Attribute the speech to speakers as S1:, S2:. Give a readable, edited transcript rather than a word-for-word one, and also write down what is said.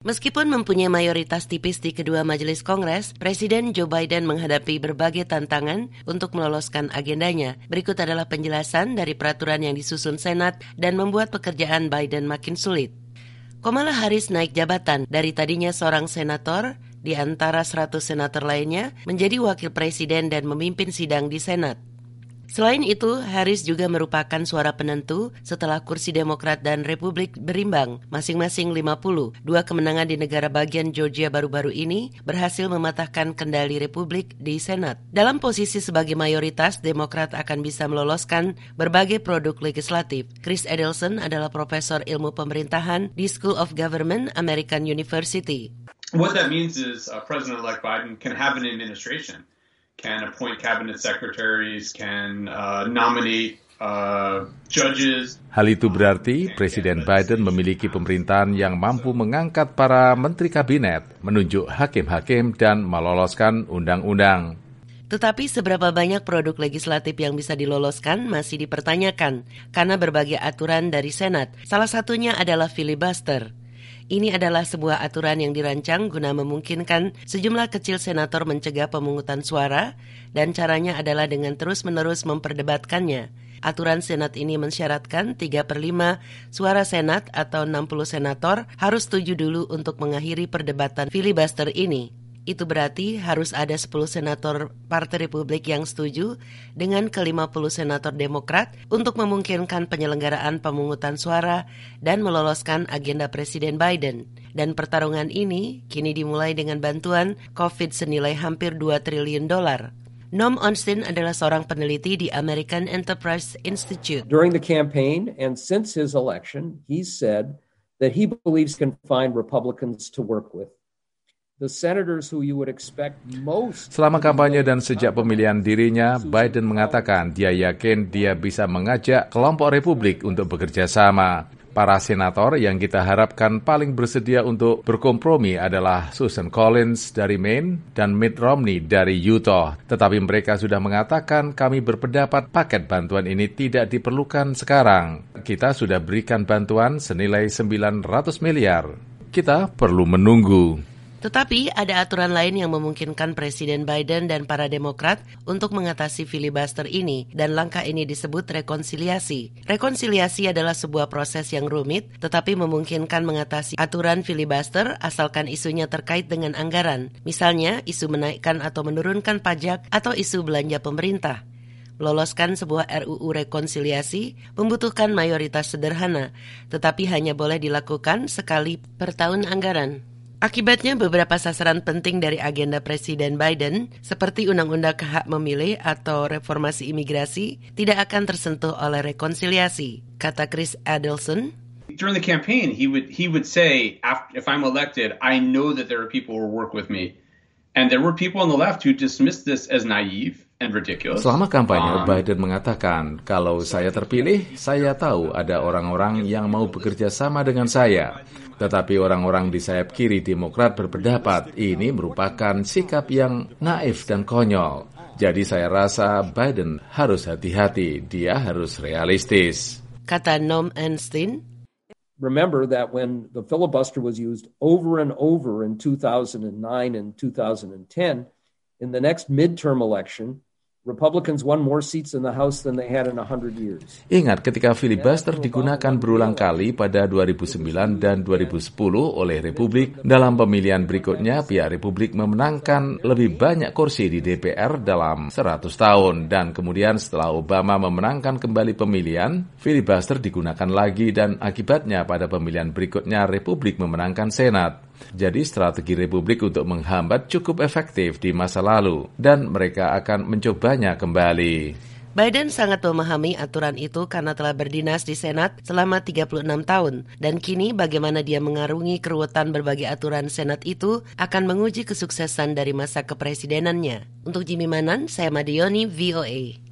S1: Meskipun mempunyai mayoritas tipis di kedua majelis Kongres, Presiden Joe Biden menghadapi berbagai tantangan untuk meloloskan agendanya. Berikut adalah penjelasan dari peraturan yang disusun Senat dan membuat pekerjaan Biden makin sulit. Kamala Harris naik jabatan dari tadinya seorang senator di antara 100 senator lainnya menjadi wakil presiden dan memimpin sidang di Senat. Selain itu, Harris juga merupakan suara penentu setelah kursi Demokrat dan Republik berimbang, masing-masing 50. Dua kemenangan di negara bagian Georgia baru-baru ini berhasil mematahkan kendali Republik di Senat. Dalam posisi sebagai mayoritas, Demokrat akan bisa meloloskan berbagai produk legislatif. Chris Adelson adalah profesor ilmu pemerintahan di School of Government, American University.
S2: What that means is President-elect Biden can have an administration. Can appoint cabinet secretaries, can nominate judges.
S3: Hal itu berarti Presiden Biden memiliki pemerintahan yang mampu mengangkat para menteri kabinet, menunjuk hakim-hakim, dan meloloskan undang-undang.
S1: Tetapi seberapa banyak produk legislatif yang bisa diloloskan masih dipertanyakan karena berbagai aturan dari Senat. Salah satunya adalah filibuster. Ini adalah sebuah aturan yang dirancang guna memungkinkan sejumlah kecil senator mencegah pemungutan suara dan caranya adalah dengan terus-menerus memperdebatkannya. Aturan Senat ini mensyaratkan 3/5 suara Senat atau 60 senator harus setuju dulu untuk mengakhiri perdebatan filibuster ini. Itu berarti harus ada 10 senator Partai Republik yang setuju dengan ke-50 senator Demokrat untuk memungkinkan penyelenggaraan pemungutan suara dan meloloskan agenda Presiden Biden. Dan pertarungan ini kini dimulai dengan bantuan COVID senilai hampir $2 triliun. Noam Ornstein adalah seorang peneliti di American Enterprise Institute.
S4: During the campaign and since his election, he said that he believes he can find Republicans to work with.
S3: Selama kampanye dan sejak pemilihan dirinya, Biden mengatakan dia yakin dia bisa mengajak kelompok Republik untuk bekerja sama. Para senator yang kita harapkan paling bersedia untuk berkompromi adalah Susan Collins dari Maine dan Mitt Romney dari Utah. Tetapi mereka sudah mengatakan kami berpendapat paket bantuan ini tidak diperlukan sekarang. Kita sudah berikan bantuan senilai $900 miliar. Kita perlu menunggu.
S1: Tetapi ada aturan lain yang memungkinkan Presiden Biden dan para Demokrat untuk mengatasi filibuster ini, dan langkah ini disebut rekonsiliasi. Rekonsiliasi adalah sebuah proses yang rumit, tetapi memungkinkan mengatasi aturan filibuster asalkan isunya terkait dengan anggaran. Misalnya, isu menaikkan atau menurunkan pajak atau isu belanja pemerintah. Meloloskan sebuah RUU rekonsiliasi membutuhkan mayoritas sederhana, tetapi hanya boleh dilakukan sekali per tahun anggaran. Akibatnya beberapa sasaran penting dari agenda Presiden Biden, seperti Undang-Undang Hak Memilih atau reformasi imigrasi, tidak akan tersentuh oleh rekonsiliasi, kata Chris Adelson.
S2: During the campaign, he would say, if I'm elected, I know that there are people who will work with me. And there were people on the left who dismissed this as naive and ridiculous.
S3: Selama kampanye, Biden mengatakan, kalau saya terpilih, saya tahu ada orang-orang yang mau bekerja sama dengan saya. Tetapi orang-orang di sayap kiri Demokrat berpendapat ini merupakan sikap yang naif dan konyol. Jadi saya rasa Biden harus hati-hati, dia harus realistis.
S1: Kata Noam Ornstein.
S4: Remember that when the filibuster was used over and over in 2009 and 2010, in the next midterm election, Republicans won more seats in the House than they had in 100 years.
S3: Ingat ketika filibuster digunakan berulang kali pada 2009 dan 2010 oleh Republik, dalam pemilihan berikutnya pihak Republik memenangkan lebih banyak kursi di DPR dalam 100 tahun. Dan kemudian setelah Obama memenangkan kembali pemilihan, filibuster digunakan lagi dan akibatnya pada pemilihan berikutnya Republik memenangkan Senat. Jadi strategi Republik untuk menghambat cukup efektif di masa lalu dan mereka akan mencobanya kembali.
S1: Biden sangat memahami aturan itu karena telah berdinas di Senat selama 36 tahun dan kini bagaimana dia mengarungi keruwetan berbagai aturan Senat itu akan menguji kesuksesan dari masa kepresidenannya. Untuk Jimmy Manan, saya Madioni, VOA.